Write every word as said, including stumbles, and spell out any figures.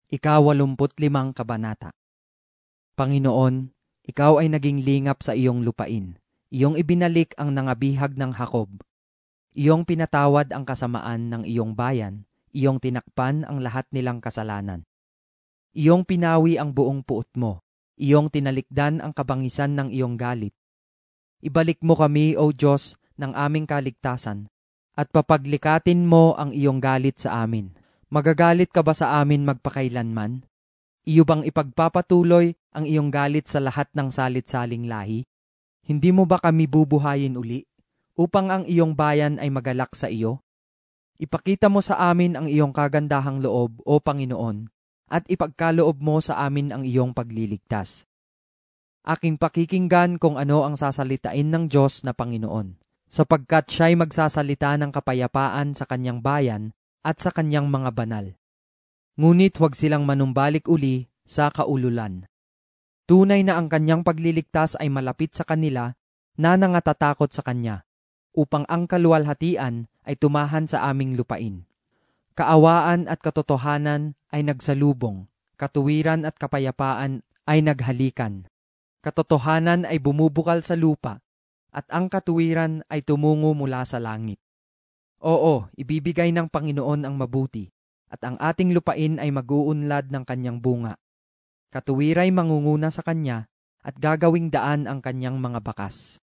Ikawalumput limang kabanata. Panginoon, ikaw ay naging lingap sa iyong lupain. Iyong ibinalik ang nangabihag ng Jacob. Iyong pinatawad ang kasamaan ng iyong bayan. Iyong tinakpan ang lahat nilang kasalanan. Iyong pinawi ang buong puot mo. Iyong tinalikdan ang kabangisan ng iyong galit. Ibalik mo kami, O Diyos, ng aming kaligtasan, at papaglikatin mo ang iyong galit sa amin. Magagalit ka ba sa amin magpakailanman? Iyo bang ipagpapatuloy ang iyong galit sa lahat ng salit-saling lahi? Hindi mo ba kami bubuhayin uli, upang ang iyong bayan ay magalak sa iyo? Ipakita mo sa amin ang iyong kagandahang loob, O Panginoon, at ipagkaloob mo sa amin ang iyong pagliligtas. Aking pakikinggan kung ano ang sasalitain ng Diyos na Panginoon, sapagkat siya'y magsasalita ng kapayapaan sa kanyang bayan at sa kanyang mga banal. Ngunit huwag silang manumbalik uli sa kaululan. Tunay na ang kanyang pagliligtas ay malapit sa kanila na nangatatakot sa kanya, upang ang kaluwalhatian ay tumahan sa aming lupain. Kaawaan at katotohanan ay nagsalubong, katuwiran at kapayapaan ay naghalikan. Katotohanan ay bumubukal sa lupa, at ang katuwiran ay tumungo mula sa langit. Oo, ibibigay ng Panginoon ang mabuti, at ang ating lupain ay mag-uunlad ng kanyang bunga. Katuwira'y mangunguna sa kanya, at gagawing daan ang kanyang mga bakas.